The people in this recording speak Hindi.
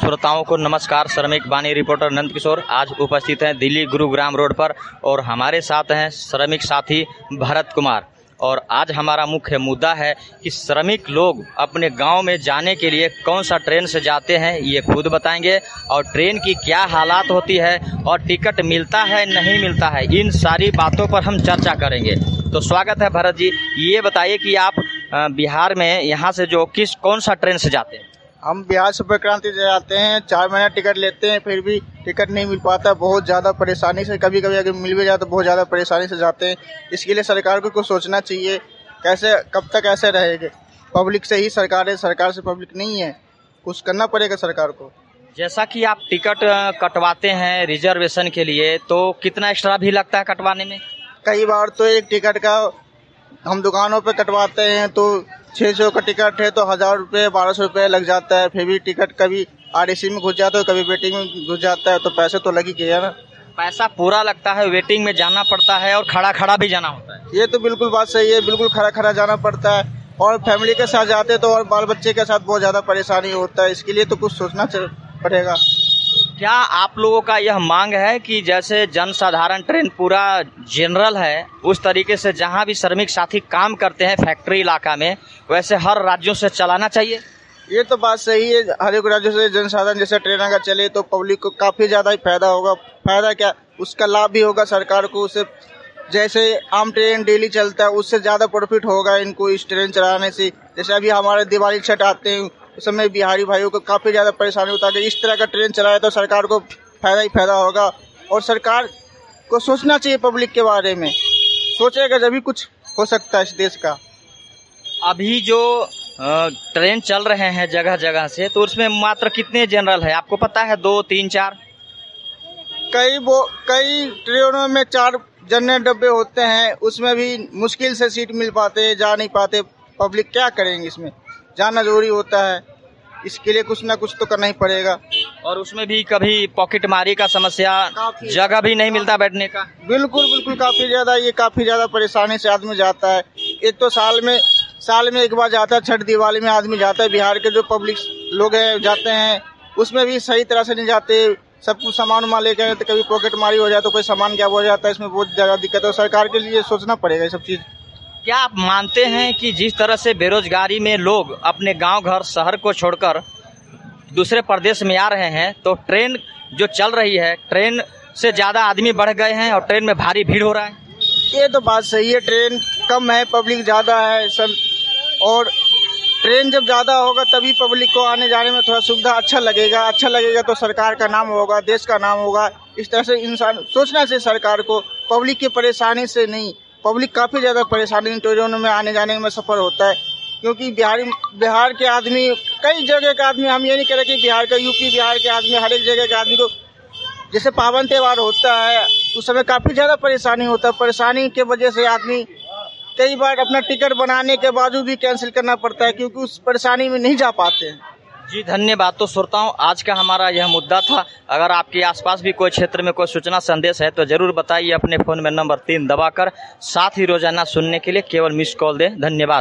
श्रोताओं को नमस्कार। श्रमिक बानी रिपोर्टर नंद किशोर आज उपस्थित हैं दिल्ली गुरुग्राम रोड पर और हमारे साथ हैं श्रमिक साथी भरत कुमार। और आज हमारा मुख्य मुद्दा है कि श्रमिक लोग अपने गांव में जाने के लिए कौन सा ट्रेन से जाते हैं ये खुद बताएंगे, और ट्रेन की क्या हालात होती है और टिकट मिलता है नहीं मिलता है, इन सारी बातों पर हम चर्चा करेंगे। तो स्वागत है भरत जी। ये बताइए कि आप बिहार में यहाँ से कौन सा ट्रेन से जाते हैं? हम बिहार सुपर क्रांति से जाते हैं, 4 महीना टिकट लेते हैं, फिर भी टिकट नहीं मिल पाता। बहुत ज़्यादा परेशानी से, कभी कभी अगर मिल भी जाए तो बहुत ज़्यादा परेशानी से जाते हैं। इसके लिए सरकार को कुछ सोचना चाहिए, कैसे कब तक ऐसे रहेंगे। पब्लिक से ही सरकार है, सरकार से पब्लिक नहीं है। कुछ करना पड़ेगा सरकार को। जैसा कि आप टिकट कटवाते हैं रिजर्वेशन के लिए, तो कितना एक्स्ट्रा भी लगता है कटवाने में? कई बार तो एक टिकट का हम दुकानों पे कटवाते हैं तो 600 का टिकट है तो 1000 रुपये 1200 रुपये लग जाता है। फिर भी टिकट कभी आरएसी में घुस जाता है, कभी वेटिंग में घुस जाता है, तो पैसे तो लग ही गया ना। पैसा पूरा लगता है, वेटिंग में जाना पड़ता है और खड़ा खड़ा भी जाना होता है। ये तो बिल्कुल बात सही है, बिल्कुल खड़ा खड़ा जाना पड़ता है। और फैमिली के साथ जाते तो और बाल बच्चे के साथ बहुत ज़्यादा परेशानी होता है। इसके लिए तो कुछ सोचना पड़ेगा। क्या आप लोगों का यह मांग है कि जैसे जनसाधारण ट्रेन पूरा जनरल है, उस तरीके से जहां भी श्रमिक साथी काम करते हैं फैक्ट्री इलाका में, वैसे हर राज्यों से चलाना चाहिए? ये तो बात सही है, हर एक राज्यों से जनसाधारण जैसे ट्रेन अगर चले तो पब्लिक को काफ़ी ज़्यादा ही फायदा होगा। फायदा क्या, उसका लाभ भी होगा सरकार को। उससे जैसे आम ट्रेन डेली चलता है उससे ज़्यादा प्रॉफिट होगा इनको इस ट्रेन चलाने से। जैसे अभी हमारे दिवाली छठ आते हैं उस समय बिहारी भाइयों को काफ़ी ज़्यादा परेशानी होता है। इस तरह का ट्रेन चलाए तो सरकार को फायदा ही फायदा होगा। और सरकार को सोचना चाहिए पब्लिक के बारे में, सोचेगा जब भी कुछ हो सकता है इस देश का। अभी जो ट्रेन चल रहे हैं जगह जगह से, तो उसमें मात्र कितने जनरल है आपको पता है? 2, 3, 4? कई ट्रेनों में 4 जनरल डब्बे होते हैं, उसमें भी मुश्किल से सीट मिल पाते, जा नहीं पाते। पब्लिक क्या करेंगे, इसमें जाना जरूरी होता है। इसके लिए कुछ ना कुछ तो करना ही पड़ेगा। और उसमें भी कभी पॉकेट मारी का समस्या, जगह भी नहीं मिलता बैठने का। बिल्कुल काफ़ी ज़्यादा परेशानी से आदमी जाता है। एक तो साल में एक बार जाता है, छठ दिवाली में आदमी जाता है। बिहार के जो पब्लिक लोग हैं जाते हैं, उसमें भी सही तरह से नहीं जाते। सब कुछ सामान उमान लेकर आए तो कभी पॉकेट मारी हो जाए तो कोई सामान क्या हो जाता है, इसमें बहुत ज़्यादा दिक्कत है। सरकार के लिए सोचना पड़ेगा ये सब चीज़। क्या आप मानते हैं कि जिस तरह से बेरोजगारी में लोग अपने गांव घर शहर को छोड़कर दूसरे प्रदेश में आ रहे हैं, तो ट्रेन जो चल रही है, ट्रेन से ज़्यादा आदमी बढ़ गए हैं और ट्रेन में भारी भीड़ हो रहा है? ये तो बात सही है, ट्रेन कम है, पब्लिक ज़्यादा है सब। और ट्रेन जब ज़्यादा होगा तभी पब्लिक को आने जाने में थोड़ा सुविधा अच्छा लगेगा तो सरकार का नाम होगा, देश का नाम होगा। इस तरह से इंसान सोचना चाहिए सरकार को, पब्लिक की परेशानी से नहीं। पब्लिक काफ़ी ज़्यादा परेशानी ट्रेनों में आने जाने में सफ़र होता है, क्योंकि बिहार के आदमी, कई जगह के आदमी, हम ये नहीं कह रहे कि बिहार का, यूपी बिहार के आदमी, हर एक जगह के आदमी को जैसे पावन त्यौहार होता है उस समय काफ़ी ज़्यादा परेशानी होता है। परेशानी के वजह से आदमी कई बार अपना टिकट बनाने के बावजूद भी कैंसिल करना पड़ता है, क्योंकि उस परेशानी में नहीं जा पाते हैं। जी धन्यवाद। तो श्रोताओं, आज का हमारा यह मुद्दा था। अगर आपके आसपास भी कोई क्षेत्र में कोई सूचना संदेश है तो जरूर बताइए अपने फ़ोन में नंबर 3 दबाकर। साथ ही रोजाना सुनने के लिए केवल मिस कॉल दें। धन्यवाद।